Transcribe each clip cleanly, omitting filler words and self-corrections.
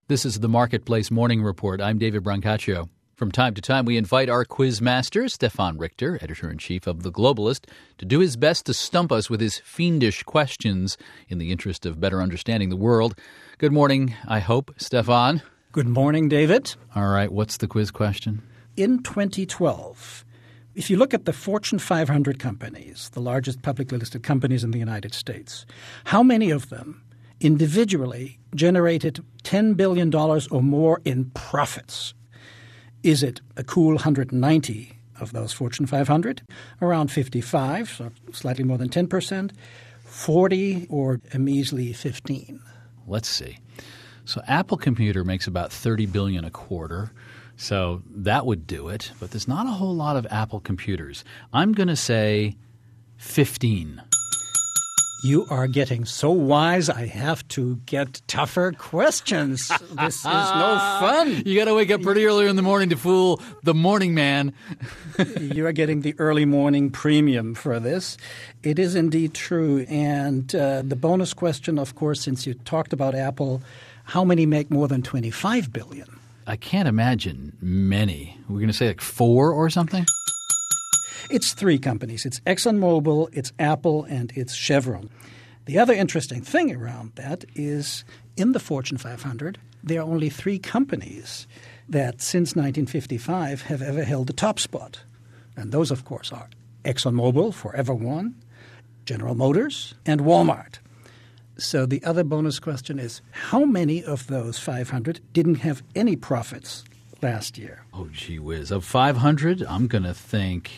This is the Marketplace Morning Report. I'm David Brancaccio. From time to time, we invite our quiz master, Stefan Richter, editor-in-chief of The Globalist, to do his best to stump us with his fiendish questions in the interest of better understanding the world. Good morning, I hope, Stefan. Good morning, David. All right, what's the quiz question? In 2012, if you look at the Fortune 500 companies, the largest publicly listed companies in the United States, how many of them individually generated $10 billion or more in profits? Is it a cool 190 of those Fortune 500, around 55, so slightly more than 10%, 40, or a measly 15? Let's see. So Apple Computer makes about $30 billion a quarter, so that would do it. But there's not a whole lot of Apple computers. I'm going to say 15. You are getting so wise, I have to get tougher questions. This is no fun. You got to wake up pretty early in the morning to fool the morning man. You are getting the early morning premium for this. It is indeed true. And the bonus question, of course, since you talked about Apple, how many make more than $25 billion? I can't imagine many. We're going to say like 4 or something? It's 3 companies. It's ExxonMobil, it's Apple, and it's Chevron. The other interesting thing around that is in the Fortune 500, there are only 3 companies that since 1955 have ever held the top spot. And those, of course, are ExxonMobil, Forever One, General Motors, and Walmart. So the other bonus question is, how many of those 500 didn't have any profits last year? Oh, gee whiz. Of 500, I'm going to think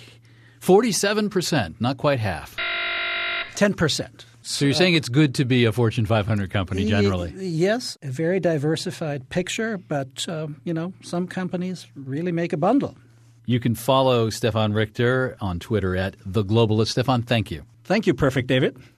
47%, not quite half. 10%. So you're saying it's good to be a Fortune 500 company generally? Yes, a very diversified picture, but, some companies really make a bundle. You can follow Stefan Richter on Twitter at The Globalist. Stefan, thank you. Thank you, Perfect David.